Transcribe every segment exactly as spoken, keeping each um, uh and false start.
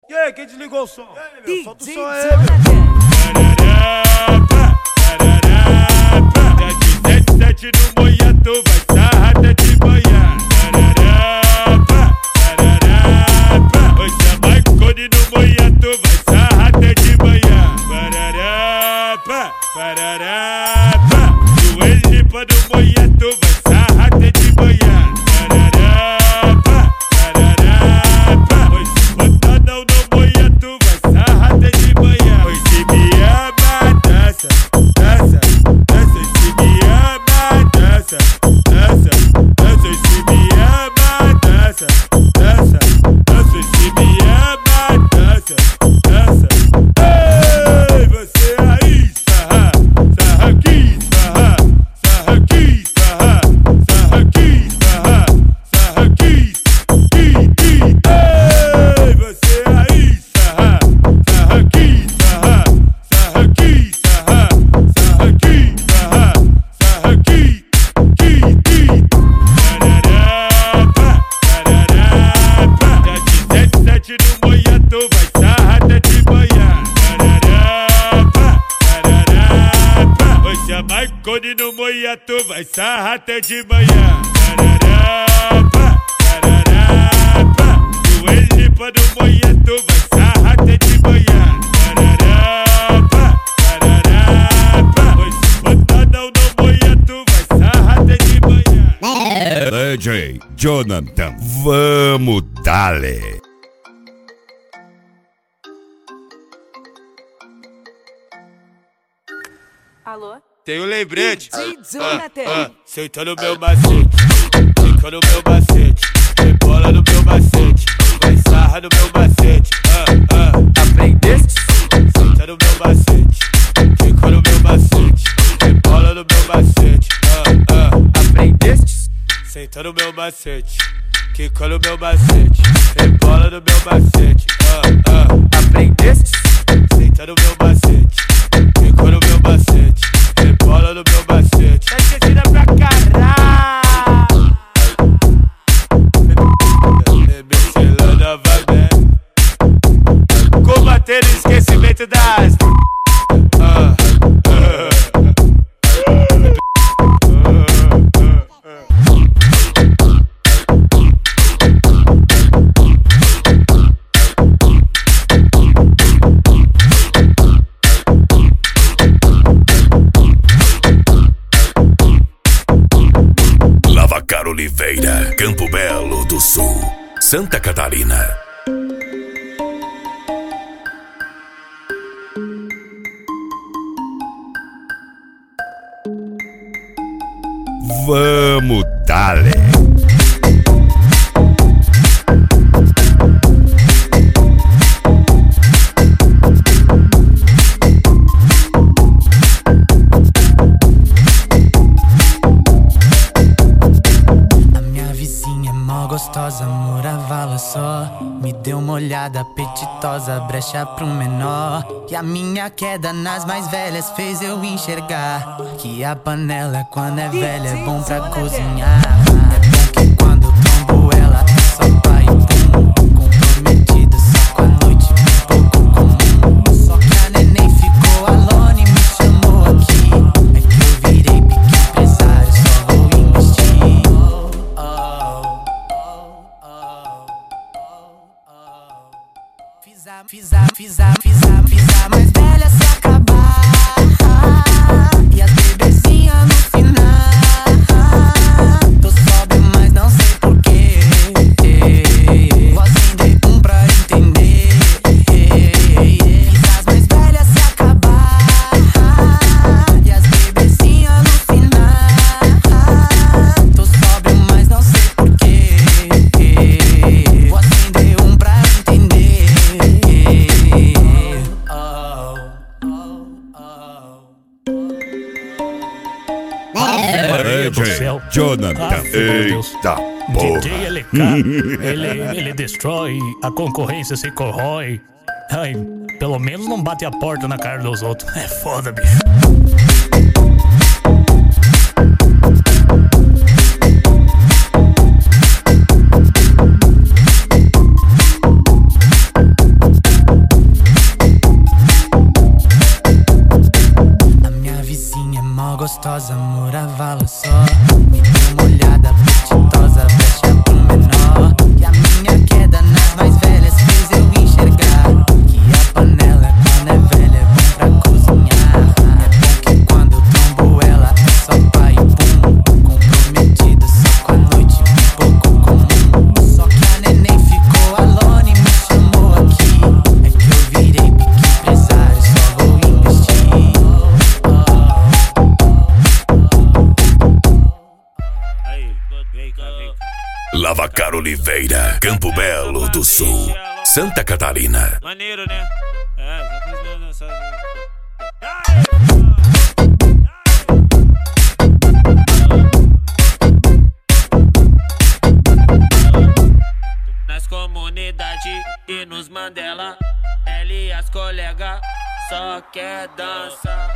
E aí, quem desligou o som? E aí, meu, solta o som aí, meu. sete no Moiato, vai sarrar até de manhã. Hoje é Maicone no Moiato, vai sarrar até de manhã. O Elipa no Moiato, vai sarrar até de manhã. Hoje botadão no Moiato, vai sarrar até de manhã. Hoje me ama, dança, dança, dança. Hoje me ama, dança, dança, dança. Hoje me ama, dança, dança, dança. Hoje me ama, dança, dança. Ei, você aí, sarra, sarra aqui, sarra, sarra aqui, sarra, sarra aqui, sarra, sarra aqui, qui, qui. Ei, você aí, sarra, sarra aqui, sarra, sarra aqui, sarra, sarra aqui, sarra, sarra aqui, qui, qui. Pararapa, pararapa. Da dezessete no Moiato, vai sarrar até de manhã. Pararapa, pararapa. Hoje é Maicone no Moiato, vai sarrar até de manhã. Pararapa, pararapa. O Elipa no Moiato, vai sarrar até de manhã. Pararapa, pararapa. Hoje botadão no Moiato, vai sarrar até de manhã. D J Jonathan, vamos dale. Alô? Tem um lembrete. D J Jonathan. Ah, ah, senta no meu macete, fica no meu macete, rebola no meu macete, vai sarra no meu macete. Ah, ah. Aprendeste? Senta no meu macete, fica no meu macete, rebola no meu macete. Ah, ah. Aprendeste? Senta no meu macete, fica no meu macete, rebola no meu macete. Ah, ah. Aprendeste? Senta no meu macete, fica no meu macete, rebola no meu macete. Tá esquecida pra caralho. Becelana vai bem, combater o esquecimento das. Ah, ah. Lavacar Oliveira, Campo Belo do Sul, Santa Catarina. Vamos dale. Gostosa, morava lá só. Me deu uma olhada apetitosa, brecha pro menor. E a minha queda nas mais velhas fez eu enxergar que a panela quando é velha é bom pra cozinhar. É bom que quando eu tombo ela é só pai e pum. Comprometido só com a noite, um pouco comum. Só que a neném ficou alone e me chamou aqui. É que eu virei pequeno empresário, só vou investir. Oh, oh. Fiz a, fiz a, fiz a, fiz a, fiz a mais velha se acabar. E as bebezinhas no final. Tô sóbrio, mas não sei porquê. Vou acender um pra entender. Fiz as mais velhas se acabar. E as bebezinhas no final. Tô sóbrio, mas não sei porquê. Vou acender um pra entender. Oh, oh, oh. D J Jonathan, eita porra. D J L K, ele, ele destrói, a concorrência se corrói. Ai, pelo menos não bate a porta na cara dos outros. É foda, bicho. apetitosa, amor, avala só. Me deu uma olhada apetitosa, brecha pro menor. E a minha queda nas mais velhas fez eu enxergar que a panela, quando é velha, é bom pra cozinhar. É bom que quando eu trombo ela é só pai e pum. Comprometido só com a noite, um pouco comum. Só que a neném ficou alone e me chamou aqui. É que eu virei pique empresário, só vou investir. Lavacar Oliveira, Campo Belo do Sul, Santa Catarina. Maneiro, né? É, já fiz minha dançagem. Nas comunidades e nos Mandela, ela e as colegas só quer dançar.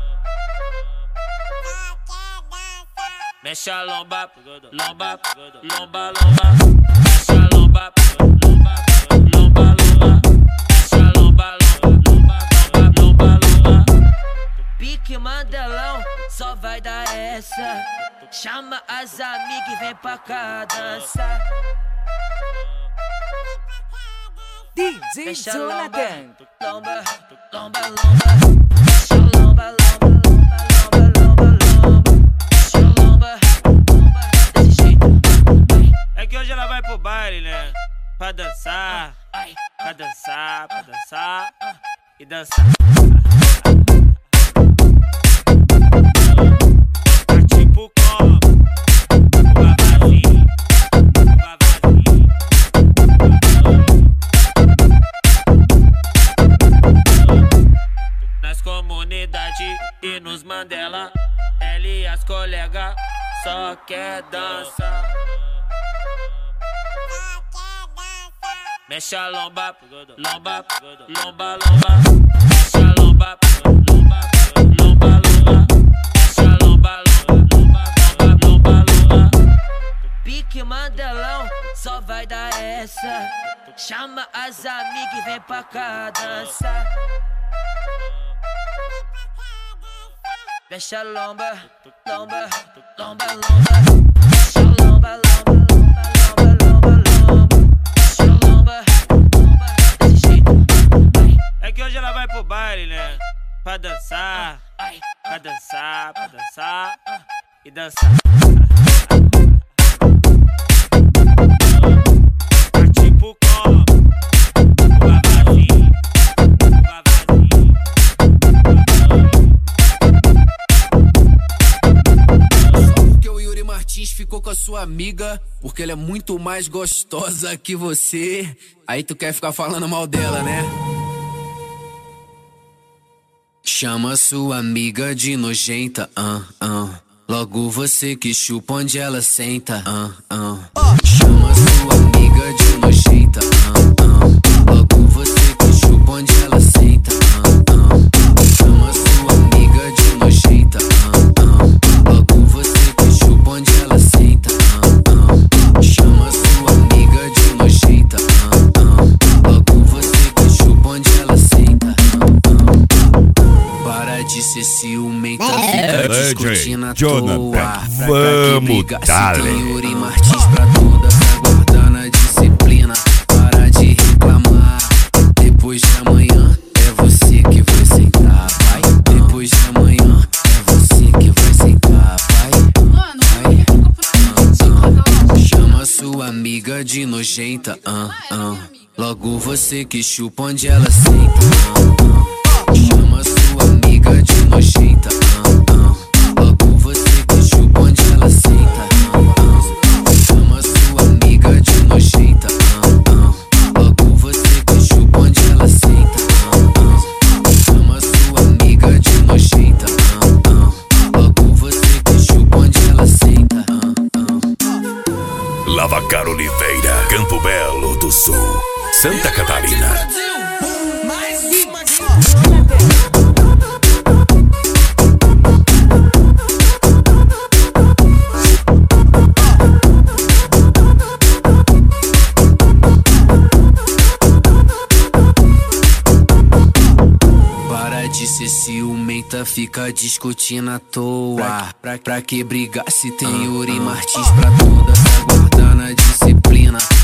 Mexe a lomba, lomba, lomba, lomba. Mexe a lomba, lomba, lomba, lomba. Mexe a lomba, lomba, lomba, lomba, lomba. Pique Mandelão, só vai dar essa. Chama as amigas e vem pra cá dançar. D J Jonathan. Lomba, lomba, lomba. Mexe a lomba, lomba, lomba, lomba, lomba. Mexe a lomba, lomba, desse jeito. É que hoje ela vai pro baile, né? Pra dançar, pra dançar, pra dançar e dançar. Tá tipo como? O vavazinho, o vavazinho. Nas comunidades e nos Mandela, ela e as colegas só quer dançar. Mexe a lomba, lomba, lomba, lomba. Mexe a lomba, lomba, lomba, lomba. Mexe a lomba, lomba, lomba, lomba, lomba. Pique Mandelão, só vai dar essa. Chama as amigas e vem pra cá dançar. Mexe a lomba, lomba, lomba, lomba. Mexe a lomba, lomba, lomba, lomba, lomba. Mexe a lomba, lomba, desse jeito. É que hoje ela vai pro baile, né? Pra dançar, pra dançar, pra dançar e dançar. Tá tipo como? O vavazinho, o vavazinho. Só porque o Yuri Martins ficou com a sua amiga, porque ela é muito mais gostosa que você. Aí tu quer ficar falando mal dela, né? Chama sua amiga de nojenta, ah, ah. Logo você que chupa onde ela senta, ah, ah. Chama sua amiga de nojenta, ah, ah. Logo você que chupa onde ela senta, ah, ah. Chama sua amiga de nojenta, ah, ah. Logo você que chupa onde ela senta, ah, ah. Chama sua amiga de nojenta, ah, ah. Logo você que chupa onde ela senta, ah, ah. Para de ser ciumenta, fica discutindo à toa. Vamos dar. Yuri Martins pra todas, aguardando a disciplina. Para de reclamar. Depois de amanhã é você que vai sentar, vai. Depois de amanhã é você que vai sentar, vai. Vai. Ah, ah. Chama sua amiga de nojenta, ah, ah. Logo você que chupa onde ela senta, ah, ah. Chama sua amiga de nojenta, ah, ah. Logo você que chupa onde ela senta, ah, ah. Chama sua amiga de nojenta, ah, ah. Logo você que chupa onde ela senta, ah, ah. Chama sua amiga de nojenta, ah, ah. Logo você que chupa onde ela senta, ah, ah. Lavacar Oliveira, Campo Belo do Sul, Santa Catarina. Para de ser ciumenta. respeita, fica discutindo à toa. Pra, pra, pra que brigar se tem Yuri Martins pra todas, aguardando a disciplina.